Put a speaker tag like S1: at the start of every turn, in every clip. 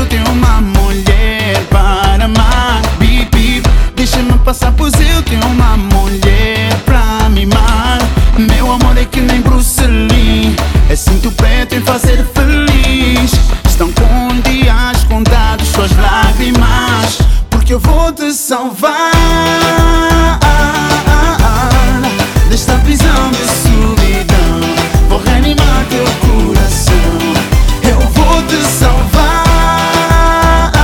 S1: tenho uma mulher para amar. Bip, bip, deixa-me passar, pois eu tenho uma mulher pra mimar. Meu amor é que nem Bruce Lee, é cinto preto em fazer feliz. Estão com dias contados, suas lágrimas, porque eu vou te salvar desta prisão de solidão. Vou reanimar teu coração. Eu vou te salvar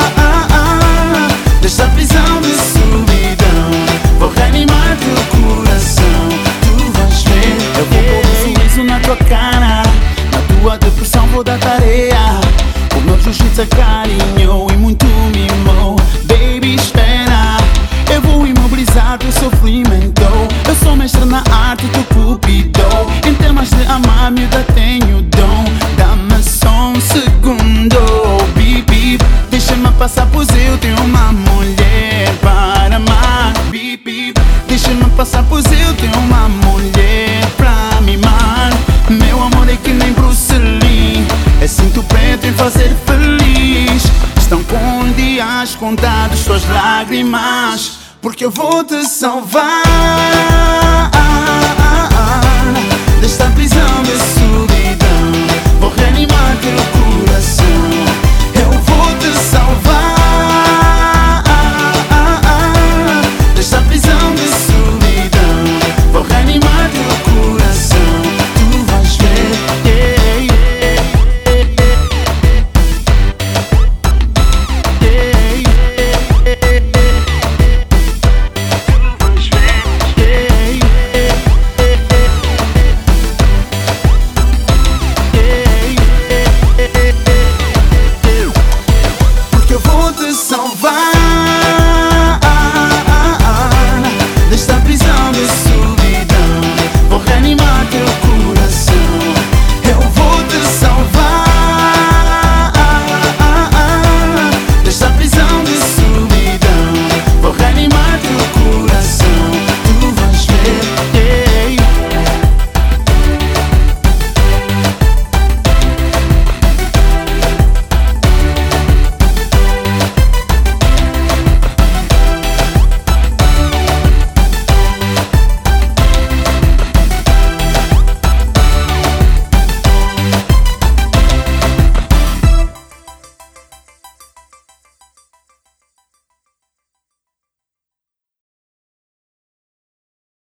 S1: desta prisão de solidão. Vou reanimar teu coração. Tu vais ver, eu vou pôr um sorriso na tua cara. Na tua depressão vou dar tarefa. O meu jiu-jitsu acarinhou e muito mimou. Baby, espera, eu vou imobilizar teu sofrimento. Eu sou mestre na arte, tu cupido. Em temas de amar, miúda, tenho dom. Dá-me só um segundo. Bip, bip, deixa-me passar, pois eu tenho uma mulher para amar. Bip, bip, deixa-me passar, pois eu tenho uma mulher pra mimar. Meu amor é que nem Bruce Lee, é cinto preto em fazer feliz. Estão com dias contados, suas lágrimas, porque eu vou te salvar desta prisão de solidão. Vou reanimar teu